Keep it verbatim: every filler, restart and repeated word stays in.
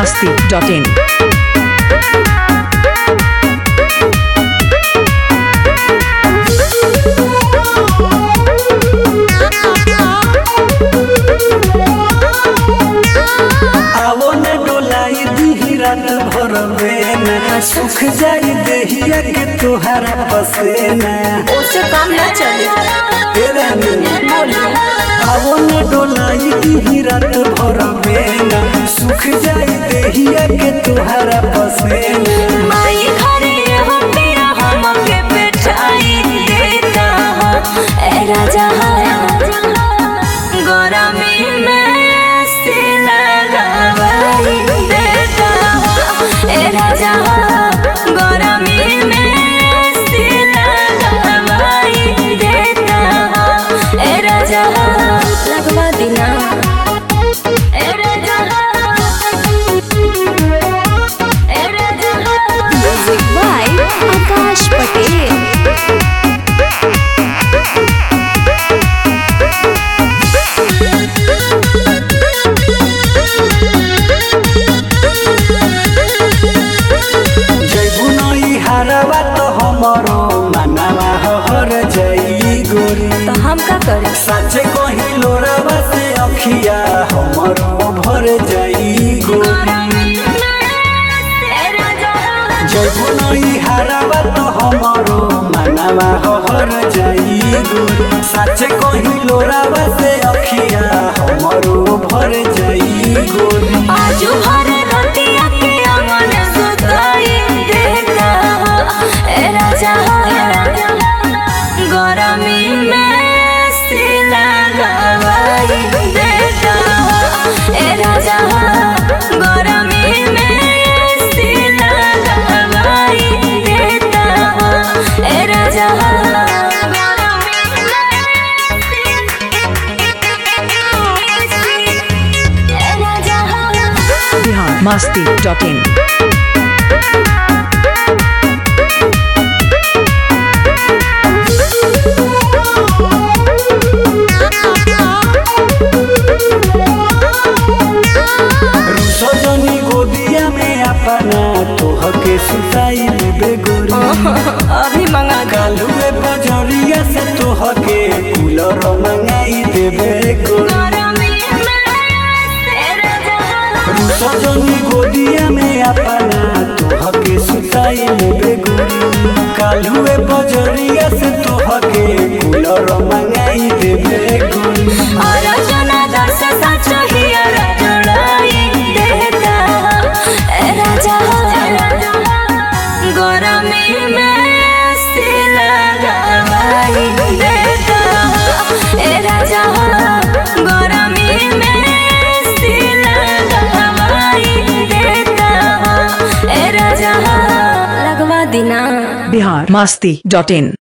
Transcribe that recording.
masti dot in. सुख जाई देहिया के तोहरा पसेना उससे काम ना चले तेरा आवो न डोलाई दी रात भर बेना सुख जाई देहिया के तोहरा पसेना माई घरे हो तेरा हम के बैठाई देता ए राजा गरमी में से लगावाई देता ए राजा गरमी में से लगावाई देता ए राजा लगवा देना ए राजा ए राजा म्यूजिक बाय आकाश पटेल तो हमारो मनवा हर जाई गोरी तो हम का करें सच्चे कही लोरावा से अखिया हमारो भर जाई गोरी जयबू नई हरावा तो हमारो मनवा हर जाई गोरी सच्चे कही लोरावा से अखिया हमारो भर जाई गोरी आजू भर रतिया के अमन सुताई देता ए राजा गरमी में से लगावाई देता ए राजा गरमी में से लगावाई देता ए राजा Bihar masti dot in. सजनी गोदिया में अपना तोह के सुताई देबे गोरी अभी मंगा कालुए बजरिया से तोह के कूलर मंगाई देबे गोरी सजनी गोदिया में अपना तोह के सुताई देबे गोरी कालुए बजरिया से तोह के कूलर मंगाई देबे गोरी और जना दर्श सच हिया जोड़ाई देता ए राजा गरमी में से लगावाई देता ए राजा गरमी में से लगावाई देता ए राजा लगवा देना Bihar masti dot in.